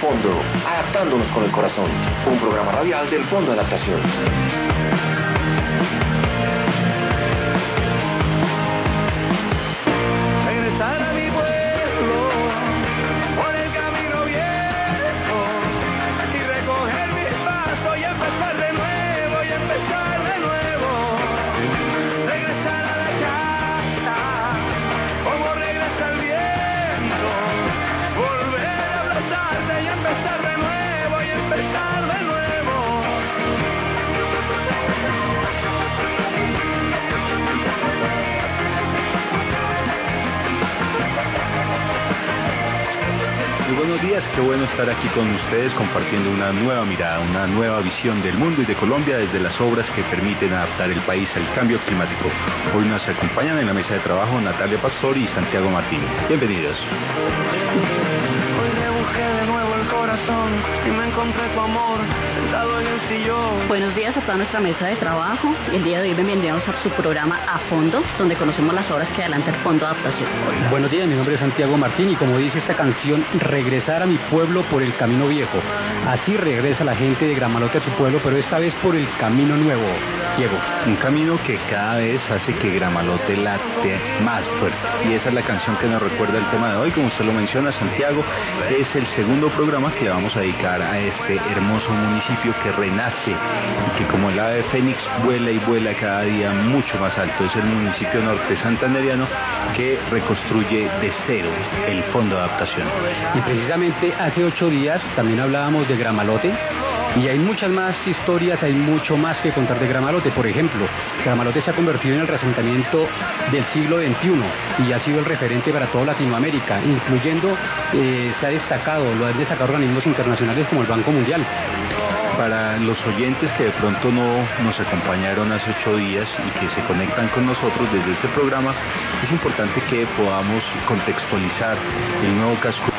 Fondo, adaptándonos con el corazón. Un programa radial del Fondo de Adaptación. Regresar a mi pueblo por el camino viejo y recoger mis pasos y empezar de nuevo y empezar de nuevo. Regresar a la casa como regresa el viento, volver a abrazarte y empezar de nuevo y empezar de nuevo. Muy buenos días, qué bueno estar aquí con ustedes compartiendo una nueva mirada, una nueva visión del mundo y de Colombia desde las obras que permiten adaptar el país al cambio climático. Hoy nos acompañan en la mesa de trabajo Natalia Pastori y Santiago Martín. Bienvenidos. Hoy rebujé de nuevo el corazón y me encontré tu amor sentado en el sillón. Buenos días a toda nuestra mesa de trabajo. El día de hoy bienvenidos a su programa A Fondo, donde conocemos las obras que adelanta el Fondo de Adaptación. Buenos días, mi nombre es Santiago Martín y como dice esta canción, regresar a mi pueblo por el camino viejo. Así regresa la gente de Gramalote a su pueblo, pero esta vez por el camino nuevo. Diego. Un camino que cada vez hace que Gramalote late más fuerte. Y esa es la canción que nos recuerda el tema de hoy. Como usted lo menciona, Santiago, es el segundo programa que le vamos a dedicar a este hermoso municipio que renace y que como el ave fénix vuela y vuela cada día mucho más alto. Es el municipio norte santanderiano que reconstruye de cero el Fondo de Adaptación. Y precisamente hace 8 días también hablábamos de Gramalote y hay muchas más historias, hay mucho más que contar de Gramalote. Por ejemplo, Gramalote se ha convertido en el asentamiento del siglo XXI y ha sido el referente para toda Latinoamérica, incluyendo, se ha destacado, lo han destacado organismos internacionales como el Banco Mundial. Para los oyentes que de pronto no nos acompañaron hace 8 días y que se conectan con nosotros desde este programa, es importante que podamos contextualizar el nuevo casco.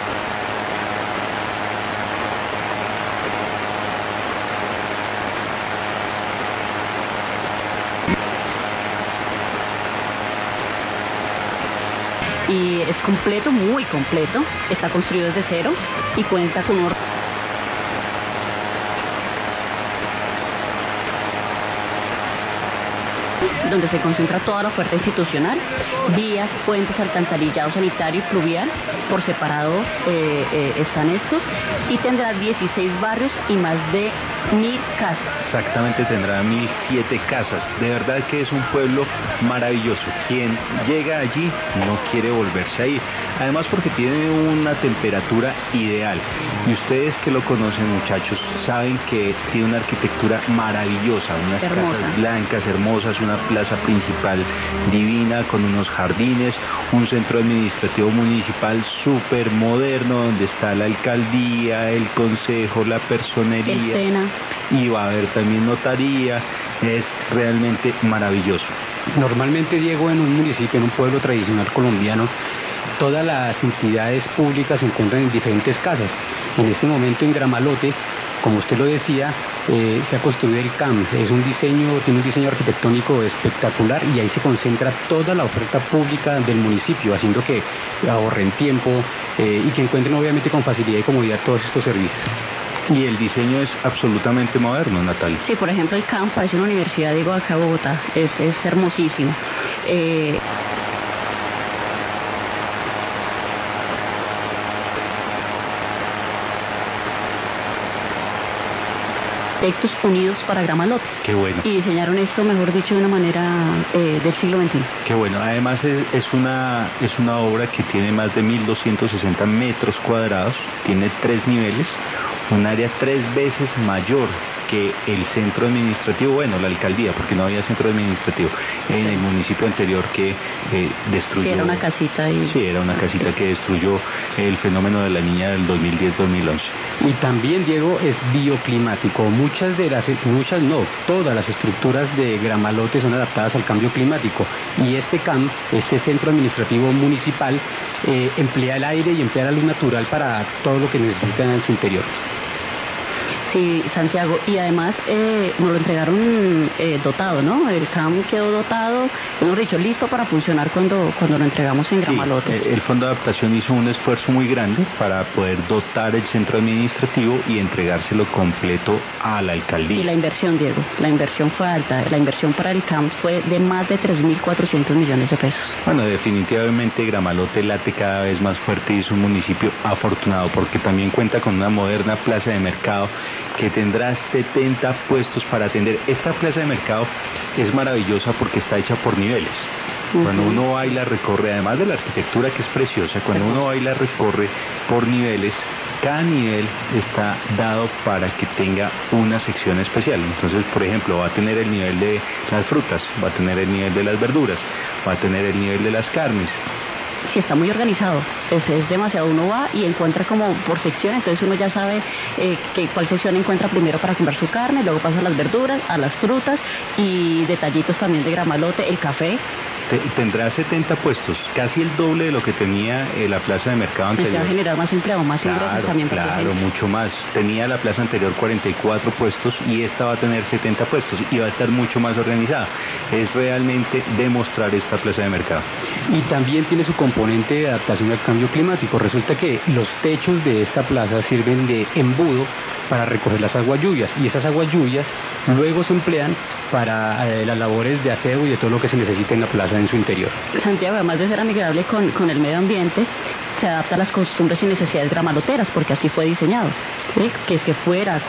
Y es completo, muy completo, está construido desde cero y cuenta con un donde se concentra toda la oferta institucional, vías, puentes, alcantarillado sanitario y pluvial, por separado están estos, y tendrá 16 barrios y más de 1000 casas. Exactamente, tendrá 1007 casas. De verdad que es un pueblo maravilloso. Quien llega allí no quiere volverse a ir. Además porque tiene una temperatura ideal. Y ustedes que lo conocen, muchachos, saben que tiene una arquitectura maravillosa, unas casas blancas, hermosas, una plaza principal divina con unos jardines, un centro administrativo municipal súper moderno donde está la alcaldía, el consejo, la personería, el SENA. Y va a haber también notaría. Es realmente maravilloso. Normalmente, Diego, en un municipio, en un pueblo tradicional colombiano, todas las entidades públicas se encuentran en diferentes casas. En este momento en Gramalote, como usted lo decía, se ha construido el CAM. Tiene un diseño arquitectónico espectacular y ahí se concentra toda la oferta pública del municipio, haciendo que ahorren tiempo y que encuentren obviamente con facilidad y comodidad todos estos servicios. Y el diseño es absolutamente moderno, Natalia. Sí, por ejemplo, el CAM parece una universidad, digo, acá en Bogotá, es hermosísimo. Arquitectos unidos para Gramalote. Qué bueno. Y diseñaron esto, mejor dicho, de una manera del siglo XXI. Qué bueno. Además es una obra que tiene más de 1260 metros cuadrados, tiene 3 niveles, un área 3 veces mayor que el centro administrativo, bueno, la alcaldía, porque no había centro administrativo en el municipio anterior que destruyó. Sí, era una casita ahí. Sí, era una casita que destruyó el fenómeno de la niña del 2010-2011. Y también, Diego, es bioclimático. Todas las estructuras de Gramalote son adaptadas al cambio climático. Y este CAM, este centro administrativo municipal, emplea el aire y emplea la luz natural para todo lo que necesita en su interior. Sí, Santiago, y además nos lo entregaron dotado, ¿no? El CAM quedó dotado, hemos dicho, listo para funcionar cuando lo entregamos en Gramalote. Sí, el Fondo de Adaptación hizo un esfuerzo muy grande para poder dotar el centro administrativo y entregárselo completo a la alcaldía. Y la inversión, Diego, la inversión fue alta, la inversión para el CAM fue de más de 3.400 millones de pesos. Bueno, definitivamente Gramalote late cada vez más fuerte y es un municipio afortunado porque también cuenta con una moderna plaza de mercado que tendrá 70 puestos para atender. Esta plaza de mercado es maravillosa porque está hecha por niveles. Cuando uno va y la recorre, además de la arquitectura que es preciosa, cuando uno va y la recorre por niveles, cada nivel está dado para que tenga una sección especial. Entonces, por ejemplo, va a tener el nivel de las frutas, va a tener el nivel de las verduras, va a tener el nivel de las carnes. Sí, está muy organizado, es demasiado, uno va y encuentra como por sección, entonces uno ya sabe cuál sección encuentra primero para comprar su carne, luego pasa a las verduras, a las frutas y detallitos también de Gramalote, el café. Tendrá 70 puestos, casi el doble de lo que tenía la plaza de mercado anterior. Se va a generar más empleo, más ingresos también para la gente. Claro, mucho más. Tenía la plaza anterior 44 puestos y esta va a tener 70 puestos y va a estar mucho más organizada. Es realmente demostrar esta plaza de mercado. Y también tiene su componente de adaptación al cambio climático. Resulta que los techos de esta plaza sirven de embudo para recoger las aguas lluvias y esas aguas lluvias luego se emplean para las labores de aseo y de todo lo que se necesita en la plaza en su interior. Santiago, además de ser amigable con el medio ambiente, se adapta a las costumbres y necesidades gramaloteras, porque así fue diseñado, ¿sí? Que se fuera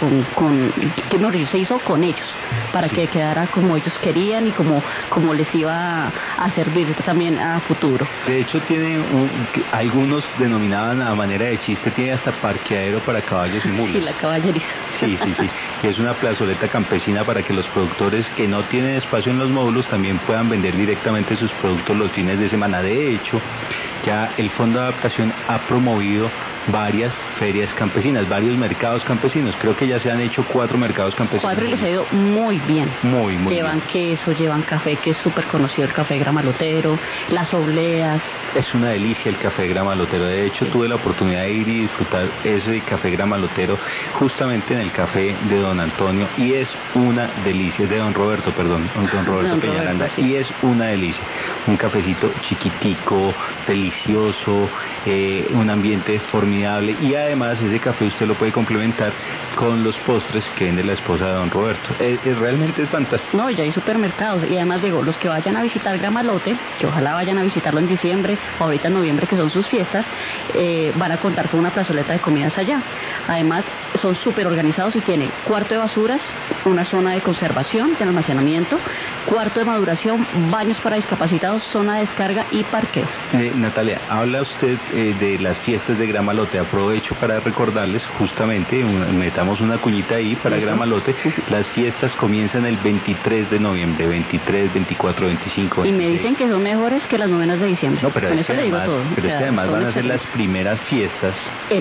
que se hizo con ellos, para que quedara como ellos querían y como les iba a servir también a futuro. De hecho, tiene algunos denominaban a manera de chiste, tiene hasta parqueadero para caballos y mulas. Sí, la caballeriza. Sí, es una plazoleta campesina para que los productores que no tienen espacio en los módulos también puedan vender directamente sus productos los fines de semana. De hecho, ya el Fondo de Adaptación ha promovido varias ferias campesinas, varios mercados campesinos. Creo que ya se han hecho 4 mercados campesinos. 4 y les ha ido muy bien. Muy llevan bien. Queso, llevan café, que es súper conocido el café gramalotero, las obleas. Es una delicia el café gramalotero. De hecho, tuve la oportunidad de ir y disfrutar ese café gramalotero justamente en el café de don Antonio y es una delicia, de don Roberto, perdón, don Roberto Peñaranda, sí. Y es una delicia. Un cafecito chiquitico, delicioso, un ambiente formidable y además ese café usted lo puede complementar con los postres que vende la esposa de don Roberto. Realmente es fantástico. No, ya hay supermercados y además digo, los que vayan a visitar Gramalote, que ojalá vayan a visitarlo en diciembre o ahorita en noviembre que son sus fiestas, van a contar con una plazoleta de comidas allá. Además son súper organizados y tiene cuarto de basuras, una zona de conservación, de almacenamiento, cuarto de maduración, baños para discapacitados, zona de descarga y parqueo. Natalia, habla usted de las fiestas de Gramalote. Aprovecho para recordarles justamente, metamos una cuñita ahí para Gramalote. Las fiestas comienzan el 23 de noviembre, 23, 24, 25. 26. Y me dicen que son mejores que las novenas de diciembre. No, pero con es eso le digo todo. Pero es que además van a ser las primeras fiestas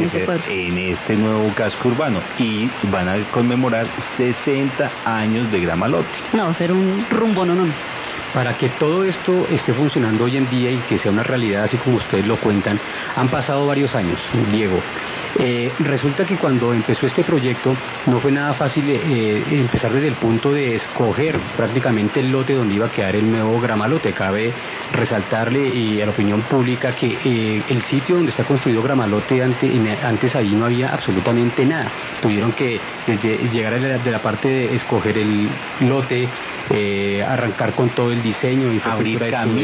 en este nuevo casco urbano y van a conmemorar 60 años de Gramalote. No, va a ser un rumbo, no. Para que todo esto esté funcionando hoy en día y que sea una realidad así como ustedes lo cuentan, han pasado varios años, Diego. Resulta que cuando empezó este proyecto no fue nada fácil empezar desde el punto de escoger prácticamente el lote donde iba a quedar el nuevo Gramalote. Cabe resaltarle y a la opinión pública que el sitio donde está construido Gramalote antes ahí no había absolutamente nada. Tuvieron que llegar de la parte de escoger el lote, arrancar con todo el diseño, abrir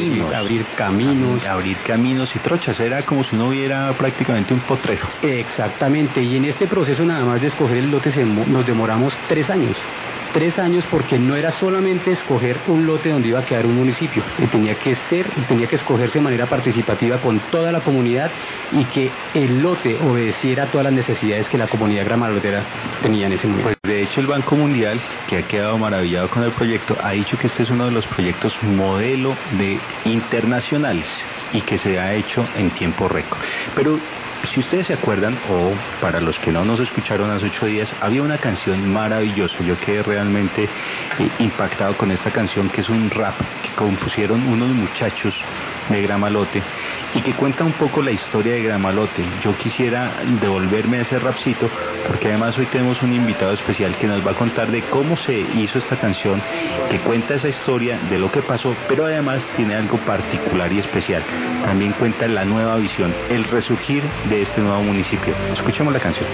caminos y trochas. Era como si no hubiera prácticamente un potrero. Exactamente, y en este proceso nada más de escoger el lote nos demoramos 3 años. 3 años porque no era solamente escoger un lote donde iba a quedar un municipio, tenía que escogerse de manera participativa con toda la comunidad y que el lote obedeciera a todas las necesidades que la comunidad gramalotera tenía en ese momento. Pues de hecho el Banco Mundial, que ha quedado maravillado con el proyecto, ha dicho que este es uno de los proyectos modelo de internacionales y que se ha hecho en tiempo récord. Pero si ustedes se acuerdan, o para los que no nos escucharon hace 8 días, había una canción maravillosa. Yo quedé realmente impactado con esta canción, que es un rap que compusieron unos muchachos de Gramalote y que cuenta un poco la historia de Gramalote. Yo quisiera devolverme a ese rapcito, porque además hoy tenemos un invitado especial que nos va a contar de cómo se hizo esta canción, que cuenta esa historia de lo que pasó, pero además tiene algo particular y especial. También cuenta la nueva visión, el resurgir de este nuevo municipio. Escuchemos la canción.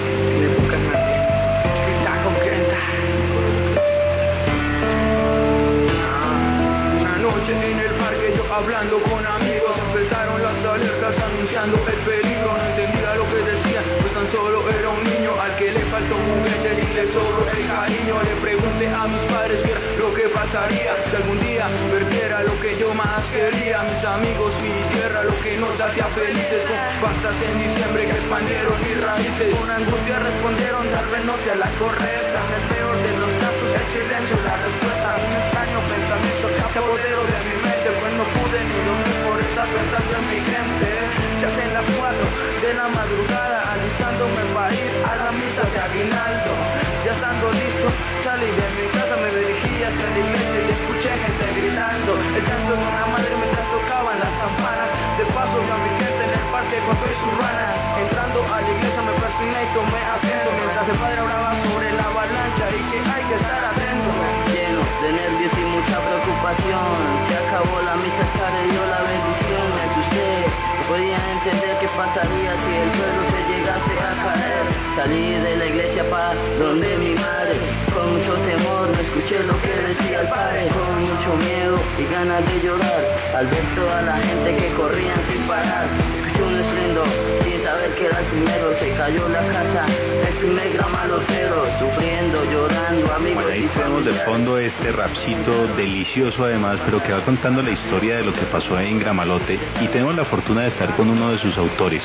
Una noche en el parque yo hablando con amigos, empezaron las alertas anunciando el peligro. No entendía lo que decía, pues tan solo era un niño al que le faltó juguetes y le sobró el cariño. Le pregunté a mis padres qué era lo que pasaría si algún día perdiera lo que yo más quería, mis amigos, mi tierra, lo que nos hacía felices. Con pastas en diciembre que expandieron mis raíces, con angustia respondieron tal vez no sea la correcta. En el peor de los casos el silencio es la respuesta. Un extraño pensamiento que se apoderó de mi mente, pues no pude ni dormir por estar pensando en mi gente. Ya hacen las 4 de la madrugada, alistándome para ir a la misa de aguinaldo. Ya estando listo, salí de mi casa, me dirigí hacia la iglesia y escuché gente gritando el canto de una madre mientras tocaban las campanas. De paso a mi gente en el parque con su urbana. Entrando a la iglesia me persigné y tomé asiento, mientras el padre hablaba sobre la avalancha y que hay que estar atento. Lleno de nervios y mucha preocupación, se acabó la misa, se dio la bendición. Me asusté, no podía entender qué pasaría si el suelo se llegase a caer. Salí de la iglesia para donde mi madre, con mucho temor no escuché lo que decía el padre, con mucho miedo y ganas de llorar al ver toda la gente que corrían sin parar. Escuché un estruendo sin saber que era el primero, se cayó la casa, el primer gramalotero, sufriendo, llorando, amigos. Bueno, ahí tenemos de fondo este rapcito delicioso además, pero que va contando la historia de lo que pasó en Gramalote, y tenemos la fortuna de estar con uno de sus autores.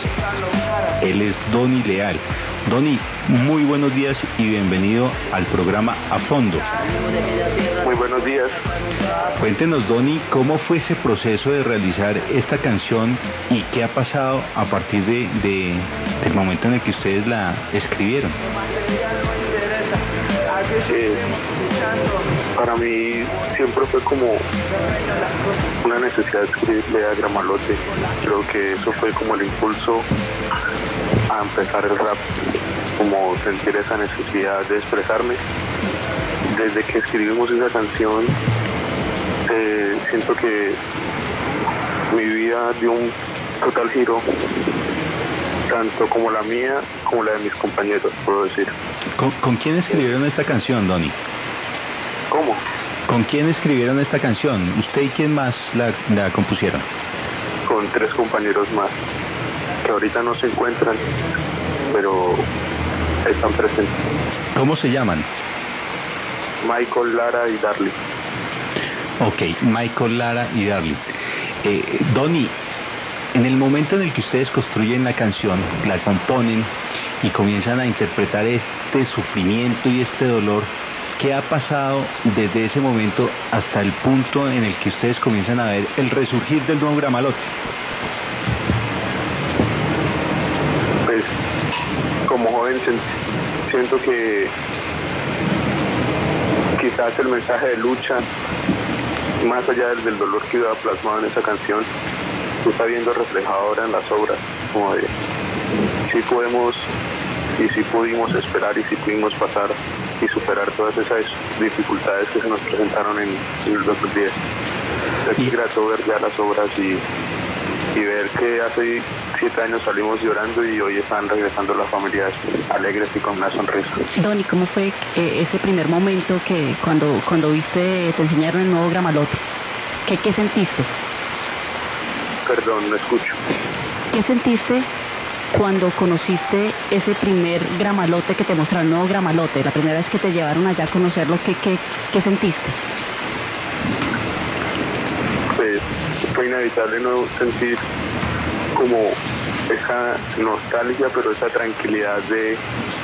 Él es Doni Leal. Doni, muy buenos días y bienvenido al programa A Fondo. Muy buenos días. Cuéntenos, Doni, cómo fue ese proceso de realizar esta canción y qué ha pasado a partir del momento en el que ustedes la escribieron. Para mí siempre fue como una necesidad de escribirle a Gramalote. Creo que eso fue como el impulso a empezar el rap, como sentir esa necesidad de expresarme. Desde que escribimos esa canción, siento que mi vida dio un total giro, tanto como la mía como la de mis compañeros, puedo decir. ¿Con quién escribieron esta canción, Doni? ¿Cómo? ¿Con quién escribieron esta canción? ¿Usted y quién más la compusieron? Con 3 compañeros más, que ahorita no se encuentran, pero están presentes. ¿Cómo se llaman? Michael, Lara y Darly. Ok, Michael, Lara y Darly. Doni, en el momento en el que ustedes construyen la canción, la componen y comienzan a interpretar este sufrimiento y este dolor, ¿qué ha pasado desde ese momento hasta el punto en el que ustedes comienzan a ver el resurgir del nuevo Gramalote? Pues, como joven siento que quizás el mensaje de lucha, más allá del dolor que iba plasmado en esa canción, se está viendo reflejado ahora en las obras, como de si podemos y si pudimos esperar y si pudimos pasar y superar todas esas dificultades que se nos presentaron en el 2010. Es grato ver ya las obras y ver que hace 7 años salimos llorando y hoy están regresando las familias alegres y con una sonrisa. Doni, ¿cómo fue ese primer momento que cuando viste, te enseñaron el nuevo Gramalote? ¿Qué sentiste? Perdón, no escucho. ¿Qué sentiste cuando conociste ese primer Gramalote que te mostraron, el nuevo Gramalote, la primera vez que te llevaron allá a conocerlo? ¿Qué sentiste? Pues fue inevitable no sentir como esa nostalgia, pero esa tranquilidad de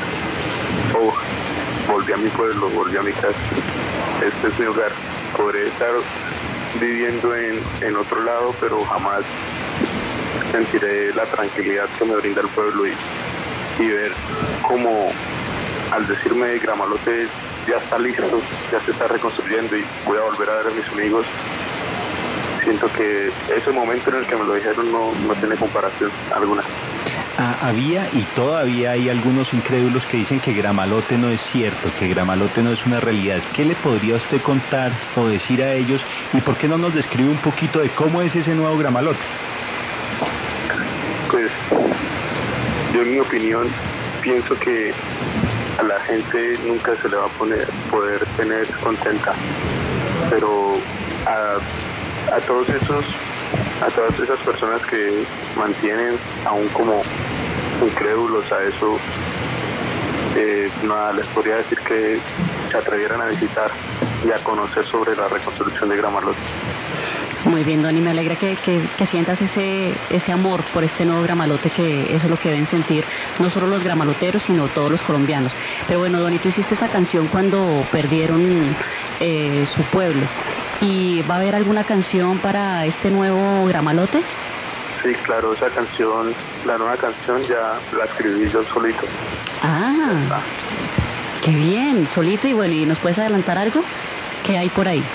volví a mi pueblo, volví a mi casa, este es mi hogar. Podré estar viviendo en otro lado, pero jamás sentiré la tranquilidad que me brinda el pueblo y ver cómo al decirme Gramalote ya está listo, ya se está reconstruyendo y voy a volver a ver a mis amigos. siento que ese momento en el que me lo dijeron no tiene comparación alguna. Había y todavía hay algunos incrédulos que dicen que Gramalote no es cierto, que Gramalote no es una realidad. ¿Qué le podría usted contar o decir a ellos? ¿Y por qué no nos describe un poquito de cómo es ese nuevo Gramalote? Pues yo, en mi opinión, pienso que a la gente nunca se le va a poder tener contenta, pero a todas esas personas que mantienen aún como incrédulos a eso, nada, les podría decir que se atrevieran a visitar y a conocer sobre la reconstrucción de Gramalote. Muy bien, Doni, me alegra que sientas ese amor por este nuevo Gramalote, que eso es lo que deben sentir no solo los gramaloteros, sino todos los colombianos. Pero bueno, Doni, tú hiciste esta canción cuando perdieron su pueblo. ¿Y va a haber alguna canción para este nuevo Gramalote? Sí, claro, esa canción, la nueva canción ya la escribí yo solito. Ah, qué bien, solito. Y bueno, ¿y nos puedes adelantar algo? ¿Qué hay por ahí?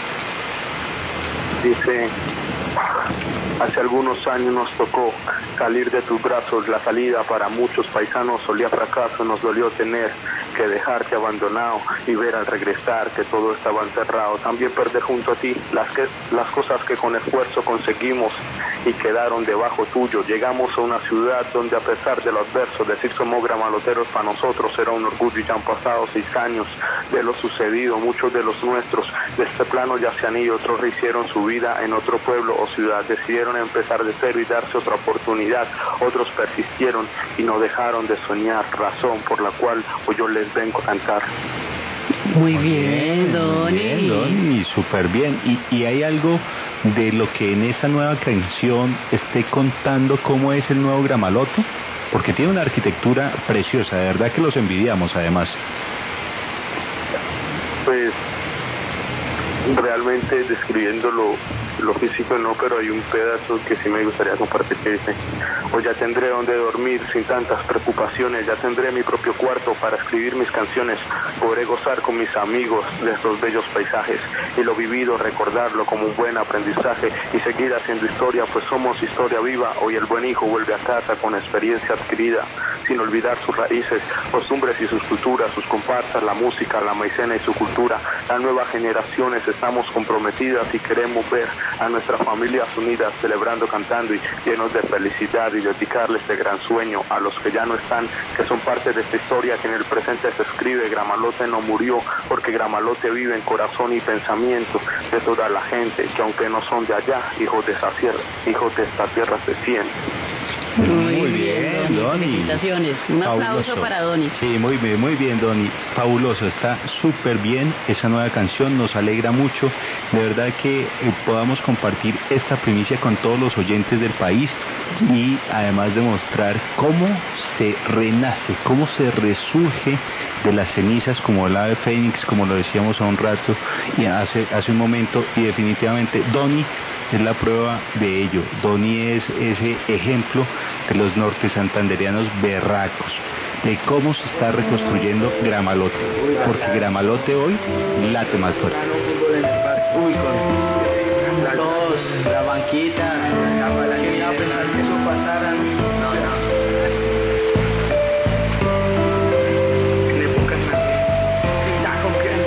Dice: hace algunos años nos tocó salir de tus brazos, la salida para muchos paisanos solía fracaso, nos dolió tener que dejarte abandonado y ver al regresar que todo estaba enterrado, también perder junto a ti las cosas que con esfuerzo conseguimos y quedaron debajo tuyo. Llegamos a una ciudad donde, a pesar de lo adverso, decir somos gramaloteros para nosotros era un orgullo, y ya han pasado 6 años de lo sucedido. Muchos de los nuestros de este plano ya se han ido, otros rehicieron su vida en otro pueblo o ciudad, decidieron empezar de cero y darse otra oportunidad. Otros persistieron y no dejaron de soñar, razón por la cual hoy yo les vengo a cantar. Muy bien, Doni. Bien, Doni, súper bien. ¿Y hay algo de lo que en esa nueva canción esté contando cómo es el nuevo Gramalote? Porque tiene una arquitectura preciosa, de verdad que los envidiamos además. Pues realmente describiendo lo físico no, pero hay un pedazo que sí me gustaría compartir que dice: hoy ya tendré donde dormir sin tantas preocupaciones, ya tendré mi propio cuarto para escribir mis canciones, podré gozar con mis amigos de estos bellos paisajes y lo vivido recordarlo como un buen aprendizaje y seguir haciendo historia, pues somos historia viva. Hoy el buen hijo vuelve a casa con experiencia adquirida, sin olvidar sus raíces, costumbres y sus culturas, sus comparsas, la música, la maicena y su cultura. Las nuevas generaciones estamos comprometidas y queremos ver a nuestras familias unidas, celebrando, cantando y llenos de felicidad, y dedicarle este gran sueño a los que ya no están, que son parte de esta historia que en el presente se escribe. Gramalote no murió, porque Gramalote vive en corazón y pensamiento de toda la gente que, aunque no son de allá, hijos de esta tierra se sienten. Muy bien, Doni. Felicitaciones. Un Fabuloso. aplauso para Doni. Sí, muy bien, Doni. Fabuloso, está súper bien esa nueva canción, nos alegra mucho. De verdad que podamos compartir esta primicia con todos los oyentes del país y además demostrar cómo se renace, cómo se resurge de las cenizas como el ave fénix, como lo decíamos hace un rato y hace un momento, y definitivamente Doni es la prueba de ello. Doni es ese ejemplo de los norte santandereanos berracos, de cómo se está reconstruyendo Gramalote, porque Gramalote hoy late más fuerte. Uy, con las dos, la banquita, que iba a pensar que eso pasara. No. En épocas nací, ya con que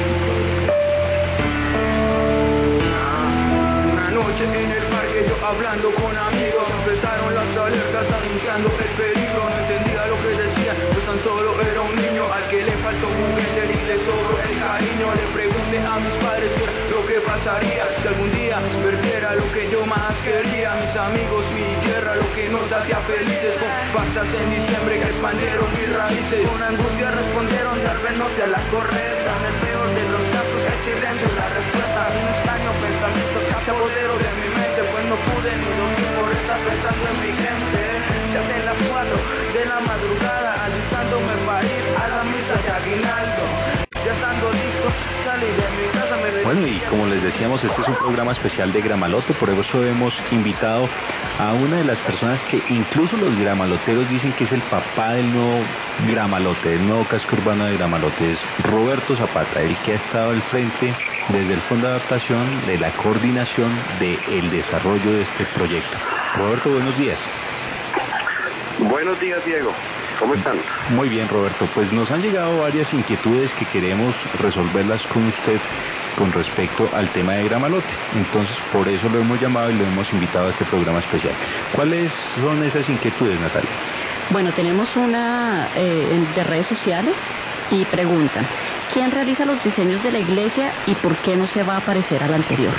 una noche en el parque, yo hablando con amigos, empezaron las alertas anunciando el peligro. No entendía lo que decían, pues tan solo era un niño al que le faltó un juguete y le sobró el cariño. Le pregunté a mis padres qué es lo que pasaría si algún día perdiera lo que yo más quería, mis amigos, mi tierra, lo que nos hacía felices. Con pastas en diciembre que expandieron mis raíces, con angustia respondieron, tal vez no sea la correcta. En el peor de los casos el silencio es la respuesta. Un extraño pensamiento que se apoderó de mi mente, pues no pude ni dormir por estar pensando en mi gente. Ya hacen las 4 de la madrugada, alistándome para ir a la misa de aguinaldo. Ya estando listo, salí de mi casa, me Bueno, y como les decíamos, este es un programa especial de Gramalote, por eso hemos invitado a una de las personas que incluso los gramaloteros dicen que es el papá del nuevo Gramalote, del nuevo casco urbano de Gramalote. Es Roberto Zapata, el que ha estado al frente desde el Fondo de Adaptación de la coordinación del desarrollo de este proyecto. Roberto, buenos días. Buenos días, Diego. ¿Cómo están? Muy bien, Roberto. Pues nos han llegado varias inquietudes que queremos resolverlas con usted con respecto al tema de Gramalote. Entonces, por eso lo hemos llamado y lo hemos invitado a este programa especial. ¿Cuáles son esas inquietudes, Natalia? Bueno, tenemos una de redes sociales y preguntan, ¿quién realiza los diseños de la iglesia y por qué no se va a parecer al anterior?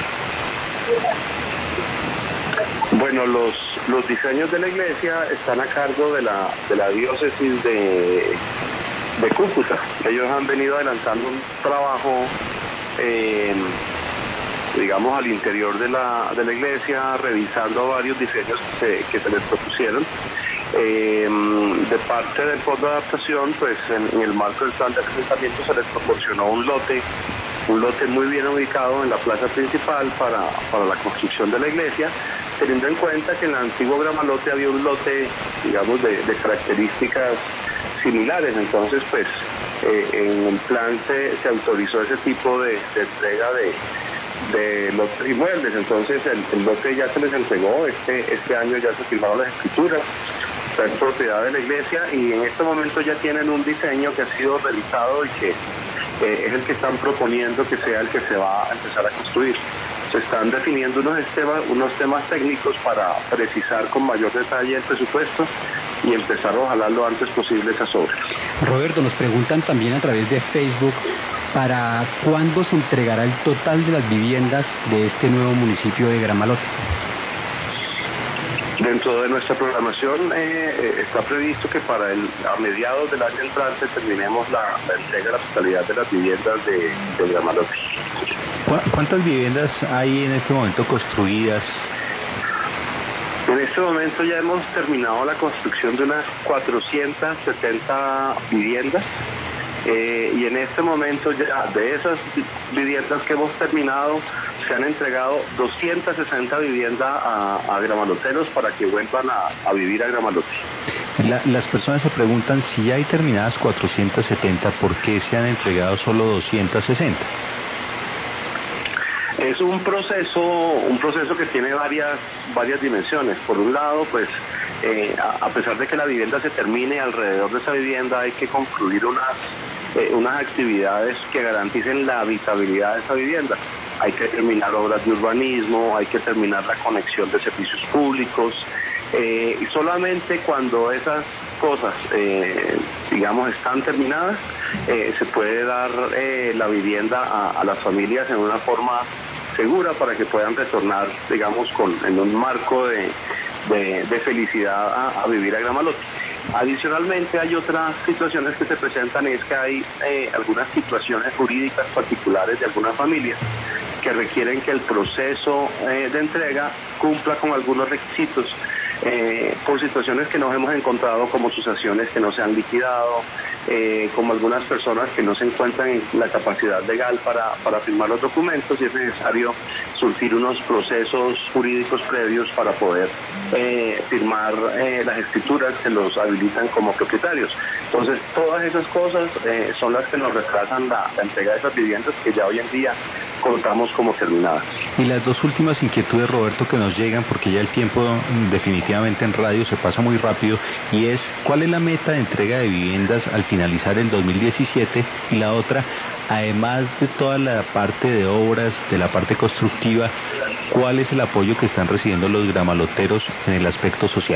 Bueno, los diseños de la iglesia están a cargo de la diócesis de Cúcuta. Ellos han venido adelantando un trabajo, digamos, al interior de la iglesia, revisando varios diseños que se les propusieron. De parte del Fondo de Adaptación, pues en el marco del plan de asentamiento se les proporcionó un lote muy bien ubicado en la plaza principal para la construcción de la iglesia, teniendo en cuenta que en el antiguo Gramalote había un lote, digamos, de características similares. Entonces, pues, en el plan se autorizó ese tipo de entrega de lotes inmuebles. Entonces, el lote ya se les entregó, este año ya se firmaron las escrituras, está en propiedad de la iglesia y en este momento ya tienen un diseño que ha sido revisado y que es el que están proponiendo que sea el que se va a empezar a construir. Se están definiendo unos temas técnicos para precisar con mayor detalle el presupuesto y empezar ojalá lo antes posible esas obras. Roberto, nos preguntan también a través de Facebook para cuándo se entregará el total de las viviendas de este nuevo municipio de Gramalote. Dentro de nuestra programación está previsto que a mediados del año entrante terminemos la entrega de la totalidad de las viviendas de Gramalote. ¿Cuántas viviendas hay en este momento construidas? En este momento ya hemos terminado la construcción de unas 470 viviendas. Y en este momento ya de esas viviendas que hemos terminado se han entregado 260 viviendas a gramaloteros para que vuelvan a vivir a Gramalote. Las personas se preguntan si hay terminadas 470, ¿por qué se han entregado solo 260? Es un proceso que tiene varias dimensiones. Por un lado, pues a pesar de que la vivienda se termine, alrededor de esa vivienda hay que concluir unas actividades que garanticen la habitabilidad de esa vivienda. Hay que terminar obras de urbanismo, hay que terminar la conexión de servicios públicos, y solamente cuando esas cosas, digamos, están terminadas, se puede dar la vivienda a las familias en una forma segura para que puedan retornar, digamos, en un marco de felicidad a vivir a Gramalote. Adicionalmente hay otras situaciones que se presentan, y es que hay algunas situaciones jurídicas particulares de algunas familias que requieren que el proceso de entrega cumpla con algunos requisitos, por situaciones que nos hemos encontrado, como sucesiones que no se han liquidado, como algunas personas que no se encuentran en la capacidad legal para firmar los documentos, y es necesario surtir unos procesos jurídicos previos para poder firmar las escrituras que los habilitan como propietarios. Entonces, todas esas cosas son las que nos retrasan la entrega de esas viviendas que ya hoy en día contamos como terminadas. Y las dos últimas inquietudes, Roberto, que nos llegan, porque ya el tiempo definitivamente en radio se pasa muy rápido, y es, ¿cuál es la meta de entrega de viviendas al finalizar el 2017? Y la otra, además de toda la parte de obras, de la parte constructiva, ¿cuál es el apoyo que están recibiendo los gramaloteros en el aspecto social?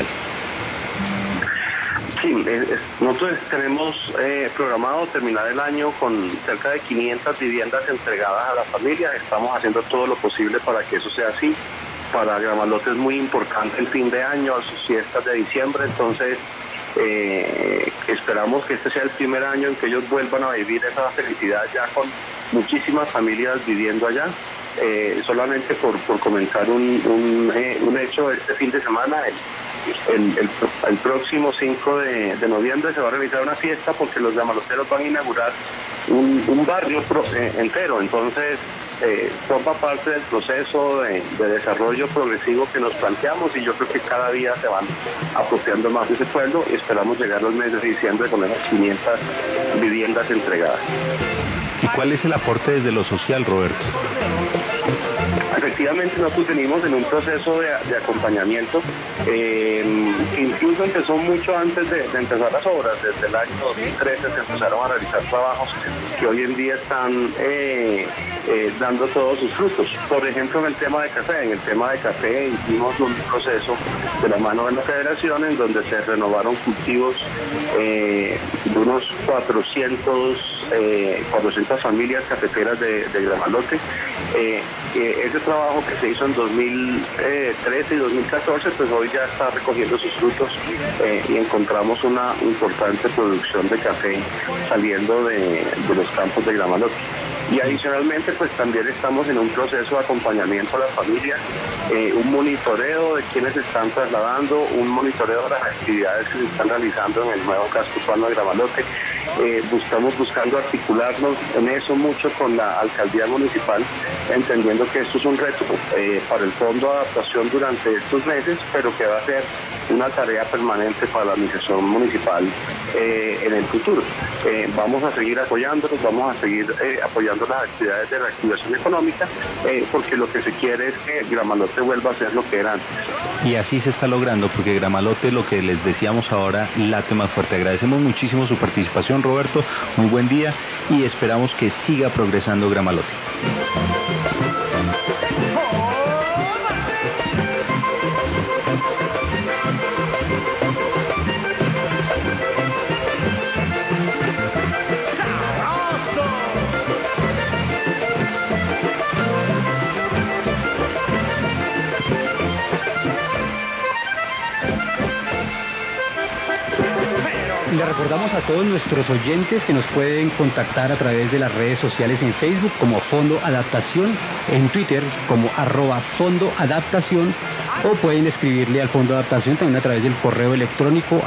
Sí, nosotros tenemos programado terminar el año con cerca de 500 viviendas entregadas a las familias. Estamos haciendo todo lo posible para que eso sea así. Para Gramalote es muy importante el fin de año, sus fiestas de diciembre, entonces esperamos que este sea el primer año en que ellos vuelvan a vivir esa felicidad ya con muchísimas familias viviendo allá. Solamente por comentar un hecho, este fin de semana, el próximo 5 de noviembre se va a realizar una fiesta porque los gramaloteros van a inaugurar un barrio entero. Entonces forma parte del proceso de desarrollo progresivo que nos planteamos, y yo creo que cada día se van apropiando más de ese pueblo, y esperamos llegar al mes de diciembre con esas 500 viviendas entregadas. ¿Y cuál es el aporte desde lo social, Roberto? Efectivamente, nosotros venimos en un proceso de acompañamiento que incluso empezó mucho antes de empezar las obras. Desde el año 2013 se empezaron a realizar trabajos que hoy en día están dando todos sus frutos. Por ejemplo, en el tema de café. En el tema de café hicimos un proceso de la mano de la Federación en donde se renovaron cultivos de unos 400 familias cafeteras de Gramalote. Ese trabajo que se hizo en 2013 y 2014, pues hoy ya está recogiendo sus frutos y encontramos una importante producción de café saliendo de los campos de Gramalote. Y adicionalmente, pues también estamos en un proceso de acompañamiento a las familias, un monitoreo de quienes se están trasladando, un monitoreo de las actividades que se están realizando en el nuevo casco urbano de Gramalote. Estamos buscando articularnos en eso mucho con la alcaldía municipal, entendiendo que esto es un reto para el fondo de adaptación durante estos meses, pero que va a ser una tarea permanente para la administración municipal en el futuro. Vamos a seguir apoyándolos, vamos a seguir apoyando las actividades de reactivación económica, porque lo que se quiere es que Gramalote vuelva a ser lo que era antes. Y así se está logrando, porque Gramalote, lo que les decíamos ahora, late más fuerte. Agradecemos muchísimo su participación, Roberto, muy buen día, y esperamos que siga progresando Gramalote. Le recordamos a todos nuestros oyentes que nos pueden contactar a través de las redes sociales en Facebook como Fondo Adaptación, en Twitter como @FondoAdaptación, o pueden escribirle al Fondo Adaptación también a través del correo electrónico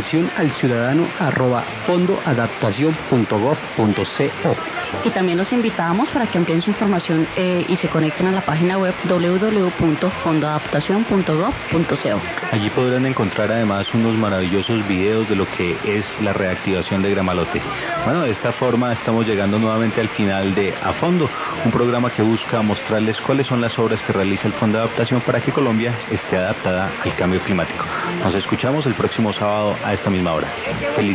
atencionalciudadano@fondoadaptacion.gov.co. Y también los invitamos para que amplíen su información y se conecten a la página web www.fondoadaptacion.gov.co. Allí podrán encontrar además unos maravillosos videos de lo que es la reactivación de Gramalote. Bueno, de esta forma estamos llegando nuevamente al final de A Fondo, un programa que busca mostrarles cuáles son las obras que realiza el Fondo de Adaptación para que Colombia esté adaptada al cambio climático. Nos escuchamos el próximo sábado a esta misma hora. Feliz